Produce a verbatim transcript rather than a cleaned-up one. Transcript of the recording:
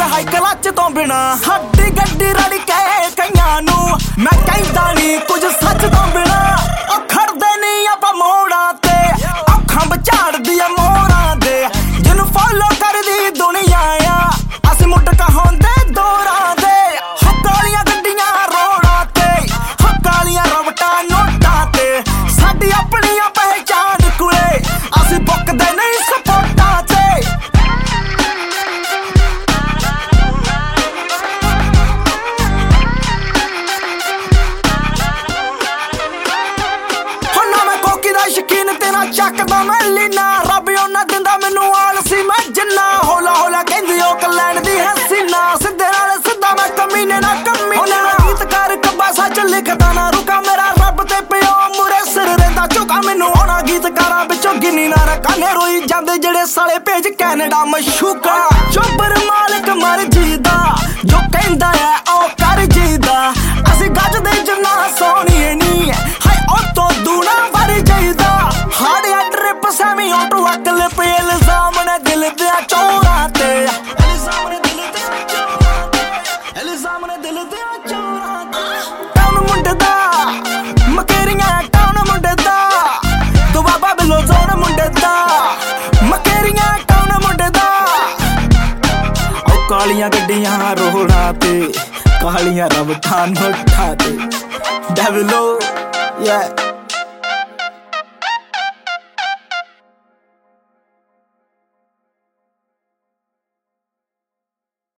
high clutch तो बिना हड्डी गड्डी रड़ के कईयां नू मैं कहंदा नी कुछ सच तो बिना ओ खड़दे नहीं आपां मोड़ां ते अखां बचाड़दी आ मोरां दे जिन्नू फॉलो करदी दुनिया आ असीं मुट कहांदे दौरां दे हक वालियां गड्डियां रोड़ां ते हक वालियां रवटां नोटां ते साडी अपनी पहचान कुले असीं बुकदे नहीं सपोर्टां ते शकीन तेरा चकदा मैं लीना रब ओना दिंदा मैनू आलसी मैं जिन्ना हौला हौला कहंदी ओ कलैंड दी है सीना सिद्धे नाल सिद्धा मैं कमीने ना कमी ओना गीतकार कब्बा सच लिखदा ना रुका मेरा रब ते पियो मुरे सिर रहिंदा झुका मैनू ओना गीतकारां विचों गिनी ना रकाने रोई जांदे जेड़े साले भेज कैनेडा मशूका चोबर मालिक मर जीदा जो कहंदा है ओ कर जीदा असीं गजदे जिन्ना सोहणीए नी हाय ओ तो दूना वर जाईदा हाड़िया ट्रिप सैमी ऑटो अकल पे इल्जाम ने दिल दिया चोरां ते इल्जाम ने दिल दिया चोरां ते इल्जाम ने दिल दिया चोरां ते टाउन मुंडे दा मकेरियां टाउन मुंडे दा तू बाबा बिलो जोन मुंडे दा मकेरियां टाउन मुंडे दा ओ कालियां गड्डियां रोड़ा ते कालियां रवटां नोटां ते डेविलो yeah